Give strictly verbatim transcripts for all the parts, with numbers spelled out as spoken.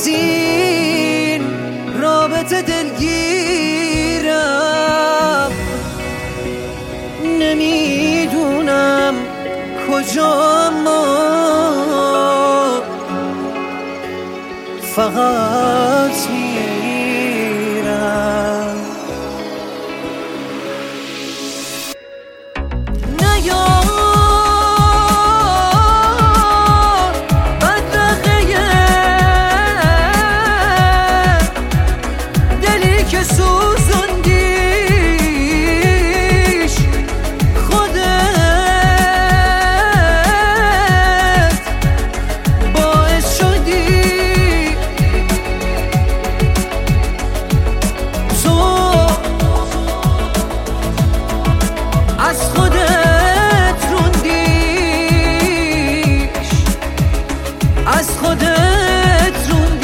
از این رابطه دلگیرم، نمیدونم کجا، ما فقط میرم. نیار بدرقه دلی که سوزوندیش، خودت باعث شدی از خودت روندیش، از خودت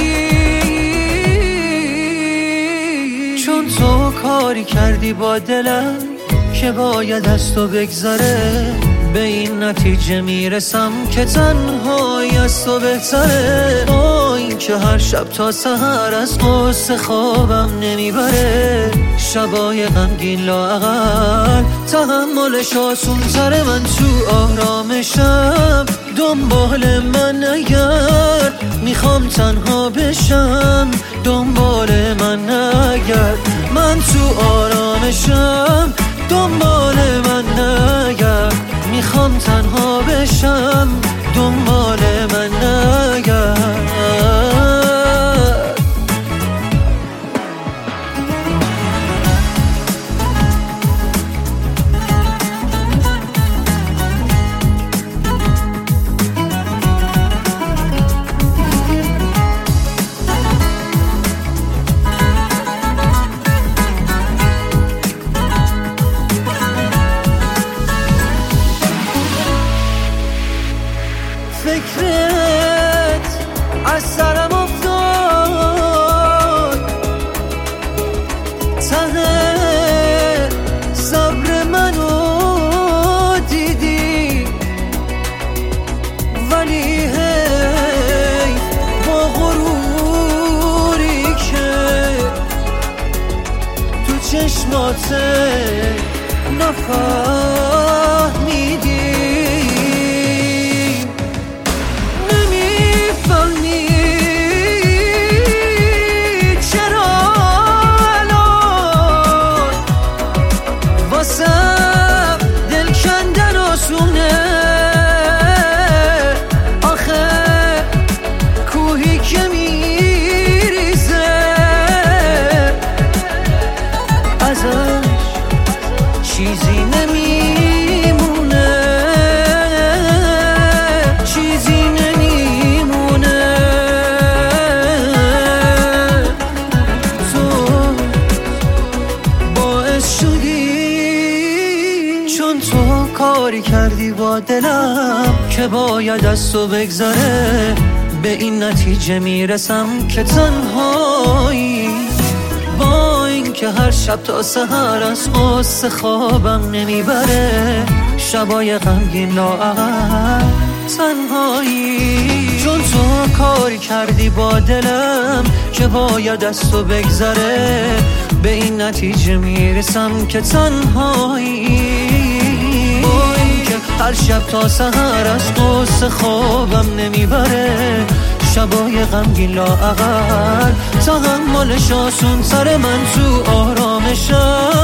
روندیش. چون تو کاری کردی با دلم که باید از تو بگذره، به این نتیجه میرسم که تنهایی از تو بهتره. با این که هر شب تا سحر از قصه خوابم نمیبره، شبای غمگین لااقل تحملش آسون تره. من تو آرامشم دنبال من اگر میخوام تنها بشم، دنبال من اگر من تو آرامشم دنبال من اگر میخوام تنها بشم، دنبال من اگر. فکرت از سرم افتاد، ته صبر منو دیدی، ولی هی با غروری که تو چشمات نفهمیدی. دل کندن آسونه، آخه کوهی که میریزه ازش چیزی نمیمونه، چیزی نمیمونه. تو باعث شدی، چون تو کاری کردی با دلم که باید از تو بگذره، به این نتیجه میرسم که تنهایی. با این که هر شب تا سحر از قصه خوابم نمیبره، شبای غمگین لااقل تنهایی. چون تو کاری کردی با دلم که باید از تو بگذره، به این نتیجه میرسم که تنهایی. هر شب تا سحر از قصه خوابم نمیبره، شبای غمگین لااقل تحملش آسون سر. من تو آرامشم